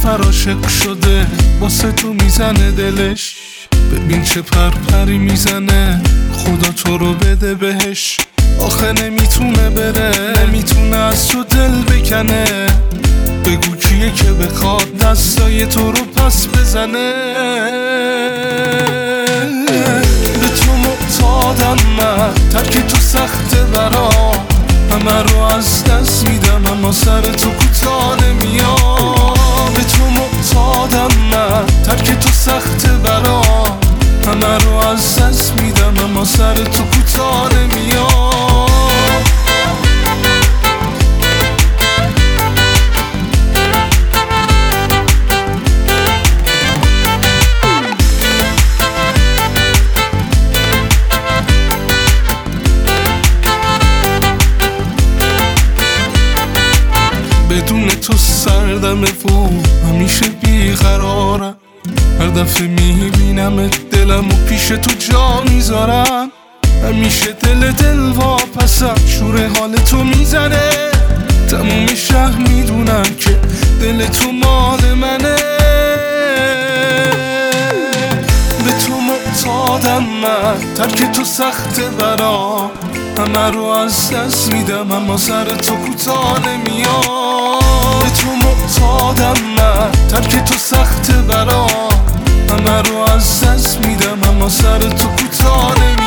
نفر عاشق شده واسه تو میزنه دلش. ببین چه پرپری میزنه، خدا تو رو بده بهش. آخه نمیتونه بره، نمیتونه از تو دل بکنه. بگو کیه که بخواد دستای تو رو پس بزنه. به تو معتادم من، ترک تو سخته برام. همه رو از دست میدم اما سر تو کوتاه نمیام. به تو معتادم من، ترک تو سخته برام. همه رو از دست میدم اما سر تو کوتاه نمیام. بدون تو سردمه و همیشه بیقرارم. هر دفعه میبینم دلم و پیش تو جا میذارم. همیشه دل واپسم، شور حال تو میزنه. تموم شهر میدونم که دل تو مال منه. به تو معتادم من، ترک تو سخته برام. همه رو از دست میدم اما سر تو کوتاه نمیام. به تو معتادم من، ترک تو سخته برام. همه رو از دست میدم اما سر تو کوتاه نمیام.